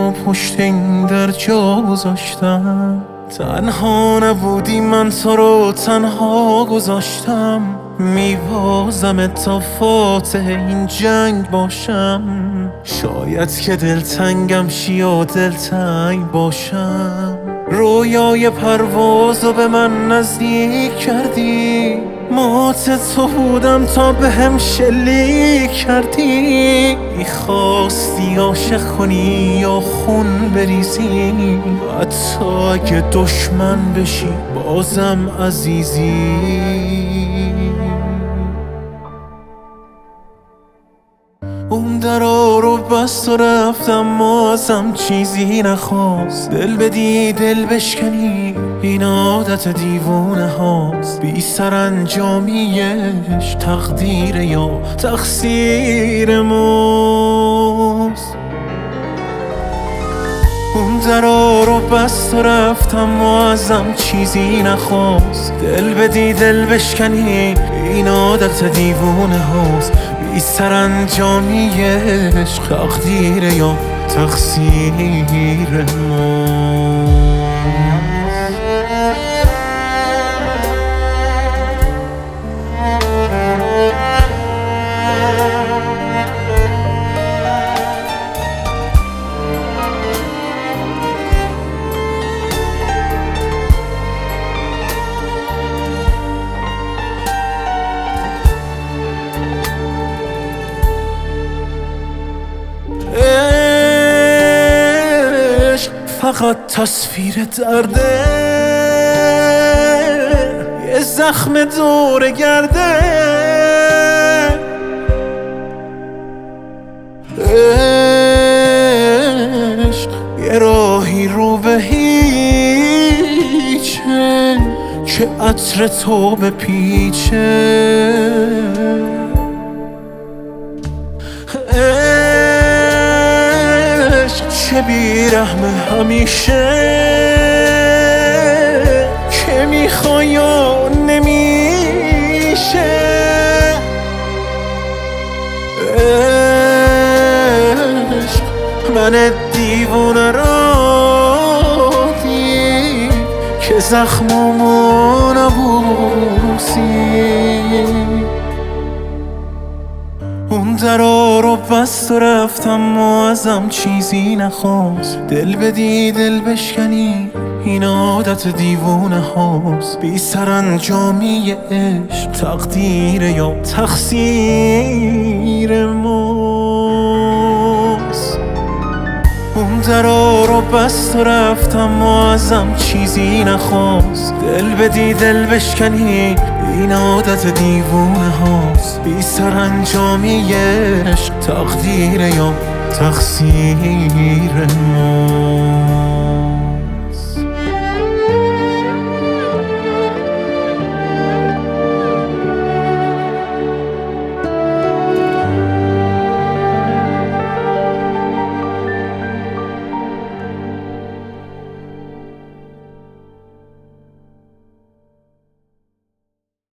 رو پشت این در جا گذاشتم. تنها نبودی، من تو رو تنها گذاشتم. میبازم تا فاتح این جنگ باشم. شاید که دلتنگم شی و دلتنگ باشم. رویای پروازو به من نزدیک کردی، مات تو بودم تا به هم شلیک کردی. میخواستی عاشق کنی یا خون بریزی، حتی اگه دشمن بشی بازم عزیزی. اون درا رو بست و رفتم، ما ازم چیزی نخواست. دل بدی دل بشکنی، این عادت دیوونه هاست. بی سرانجامیش تقدیر یا تقصیر ماست. اون درا رو بست و رفتم، ما ازم چیزی نخواست. دل بدی دل بشکنی، این عادت دیوونه هاست. بی سرانجامیش تقدیر یا تقصیر ماست. فقط تصویر درده، یه زخم دور گرده. عشق یه راهی رو به هیچه که عطر تو بپیچه. چه بیرحمه همیشه، که میخوای یا نمیشه. عشق من دیوونه را دید که زخممو نبوسی. اون درا رو بست و رفتم و ازم چیزی نخواست. دل بدی دل بشکنی، این عادت دیوونه هاست. بی سرانجامی عشق تقدیر یا تقصیر ماست. اون درا رو بست و رفتم و ازم چیزی نخواست. دل بدی دل بشکنی، این عادت دیوونه هاست. بی سرانجامی عشق تقدیر یا تقصیر ما.